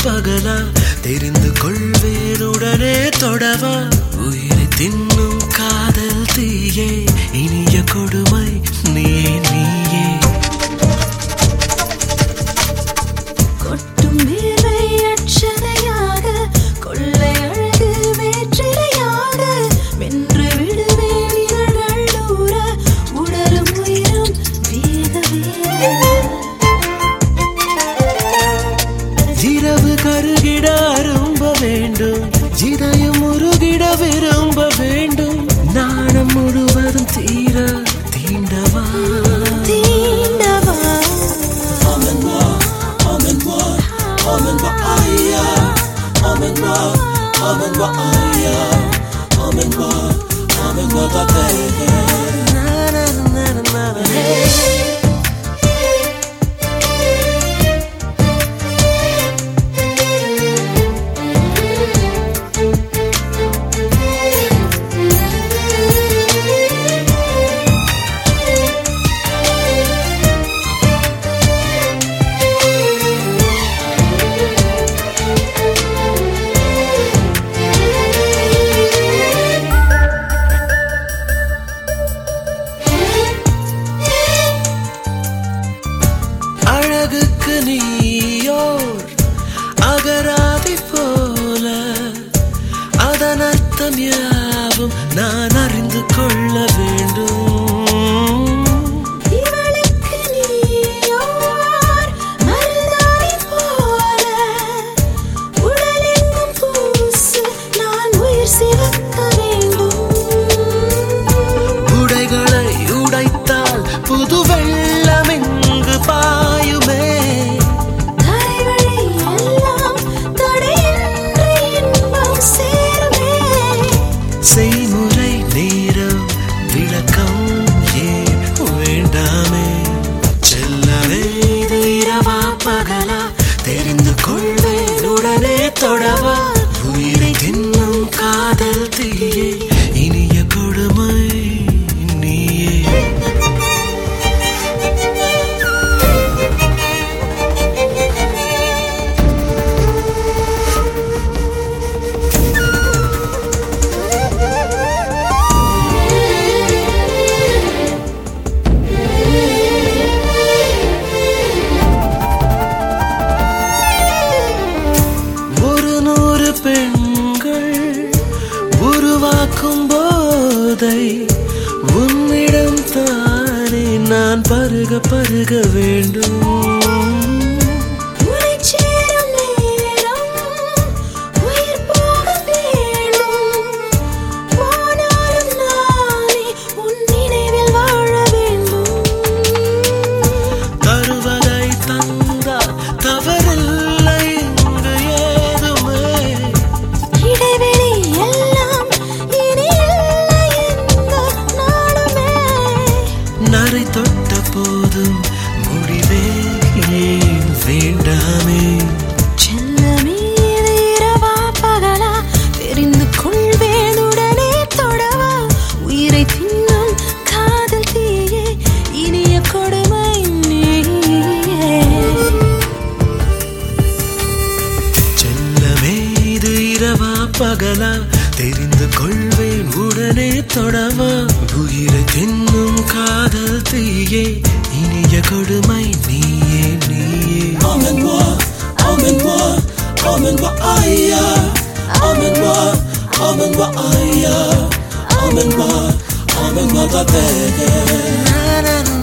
பகலா தெரிந்து கொள்வேனுடனே தொடவா உயிரை தின்னும் காதல் தீயே இனிய கொடுமை நீயே நீயே கொட்டும் வேலை அச்சனையாக கொள்ளை அழகு வேற்றிலையாக வென்று விடுவேன் இதழ்கள் ஊற உடலும் உயிரும் வேக இரவு கருகிட அரும்ப வேண்டும் இதயம் உருகிட விரும்ப வேண்டும் நாணம் முழுவதும் தீர தீண்டவா தீண்டவா அழகுக்கு நீயோர் அகராதி போல அதன் அர்த்தம் யாவும் நான் அறிந்து கொள்ள வேண்டும் இவளுக்கு நீயோர் மருதாணி போல உடலெங்கும் பூசு நான் உயிர் சிவக்க வேண்டும் உடைகளை உடைத்தால் புது வெள்ளம் இங்கு பாயுமே தரைவழி எல்லாம் தடையின்றி இன்பம் சேருமே செய்முறை நேரம் விளக்கம் ஏன் வேண்டாமே செல்லவே இது இரவா பகலா தெரிந்து கொள்வேன் உடனே தொடவா உயிரை தின்னும் காதல் தீயே இனிய கொடுமை நீயே ஒரு 100 பெண்கள் உருவாக்கும் போதை உன்னிடம் தானே நான் பருக பருக வேண்டும் உனைச் சேரும் நேரம் உயிர் போக வேண்டும் போனாலும் நானே உன் நினைவில் வாழ வேண்டும் தருவதை தந்தால் தவறில்லை இங்கு ஏதுமே இடைவெளி எல்லாம் இனி இல்லை எந்த நாளுமே நரை தொட்ட போதும் முடிவே ஏன் வேண்டாமே செல்லமே இது இரவா பகலா தெரிந்து கொள்வேன் உடனே தொடவா உயிரை தின்னும் காதல் தீயே இனிய கொடுமை நீயே செல்லமே இது இரவா பகலா தெரிந்து கொள்வேன் உடனே தொடவா உயிரை தின்னும் காதல் தீயே இனிய கொடுமை நீயே நீயே Emmène-moi, emmène-moi, emmène-moi ta terre.